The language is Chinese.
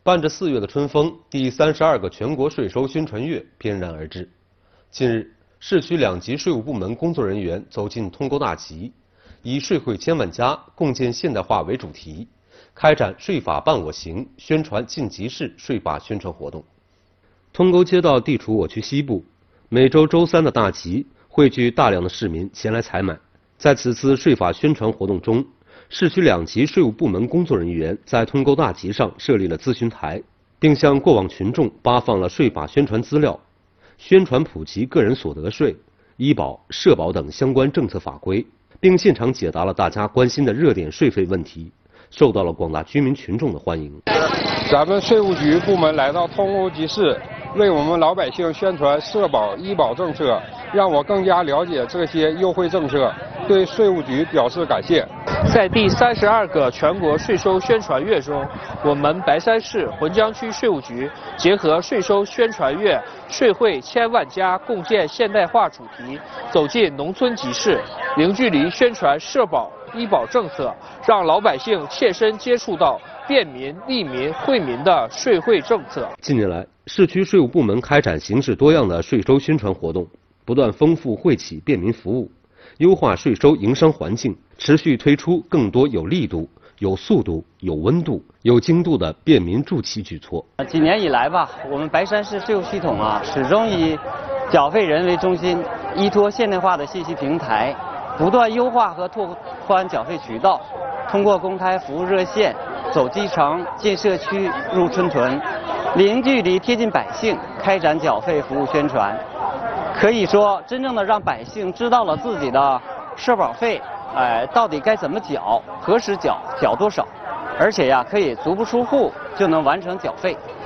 伴着4月的春风，第32个全国税收宣传月翩然而至。近日，市区2级税务部门工作人员走进通沟大集，以“税会千万家，共建现代化”为主题，开展“税法伴我行”宣传晋级式税法宣传活动。通沟街道地处我区西部，每周周3的大集汇聚大量的市民前来采买。在此次税法宣传活动中，市区2级税务部门工作人员在通沟大集上设立了咨询台，并向过往群众发放了税法宣传资料，宣传普及个人所得税、医保、社保等相关政策法规，并现场解答了大家关心的热点税费问题，受到了广大居民群众的欢迎。 咱们税务局部门来到通沟集市，为我们老百姓宣传社保、医保政策，让我更加了解这些优惠政策，对税务局表示感谢。 在第32个全国税收宣传月中，我们白山市浑江区税务局结合税收宣传月“税会千万家，共建现代化”主题，走进农村集市，零距离宣传社保、医保政策，让老百姓切身接触到便民、利民、惠民的税惠政策。 近年来，市区税务部门开展形式多样的税收宣传活动，不断丰富惠企便民服务，优化税收营商环境，持续推出更多有力度、有速度、有温度、有精度的便民助企举措。 几年以来吧，我们白山市税务系统始终以缴费人为中心，依托现代化的信息平台，不断优化和拓宽缴费渠道，通过公开服务热线、走基层、进社区、入村屯，零距离贴近百姓，开展缴费服务宣传。可以说，真正的让百姓知道了自己的社保费，到底该怎么缴、何时缴、缴多少，而且可以足不出户就能完成缴费。